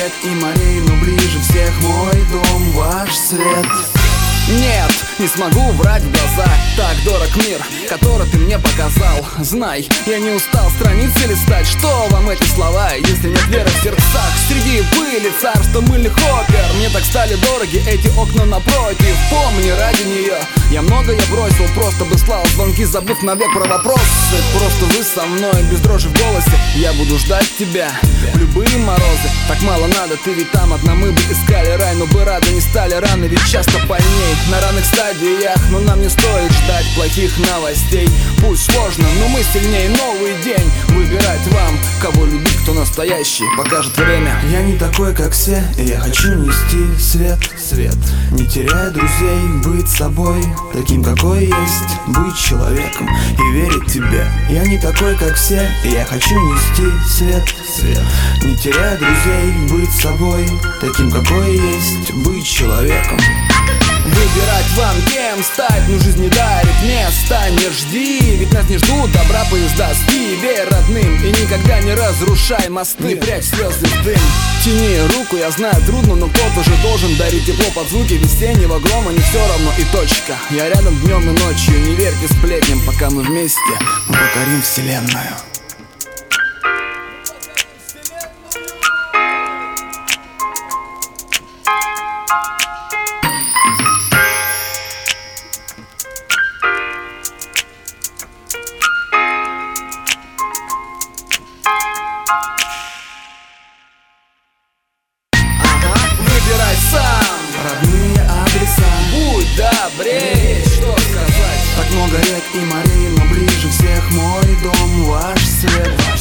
рек и морей, но ближе всех мой дом, ваш свет. Нет, не смогу врать в глаза, так дорог мир, который ты мне показал. Знай, я не устал страницы листать. Что вам эти слова, если нет веры в сердцах? Среди пыли царства мыльных опер мне так стали дороги эти окна напротив. Помни, ради нее я многое бросил, просто бы слал звонки, забыв навек про вопросы. Просто вы со мной, без дрожи в голосе, я буду ждать тебя в любые морозы. Так мало надо, ты ведь там одна, мы бы искали рай, но бы рады не стали, раны ведь часто больней на ранних стадиях, но нам не стоит ждать плохих новостей. Пусть сложно, но мы сильнее, новый день. Выбирать вам, кого любить, кто настоящий, покажет время. Я не такой, как все, и я хочу нести свет. Не теряя друзей, быть собой, таким, какой есть, быть человеком и верить тебе. Я не такой, как все, и я хочу нести свет. Не теряя друзей, быть собой, таким, какой есть, быть человеком. Выбирать вам, кем стать, но жизнь не дарит места. Не жди, ведь нас не ждут добра поезда. Спи, верь родным и никогда не разрушай мосты. Не прячь слезы в дым, тяни руку, я знаю, трудно, но кто-то же должен дарить тепло под звуки весеннего грома. Не все равно и точка, я рядом днем и ночью. Не верьте сплетням, пока мы вместе, мы покорим вселенную. Выбирай сам родные адреса, будь добрее, что сказать. Так много рек и морей, но ближе всех мой дом, ваш свет.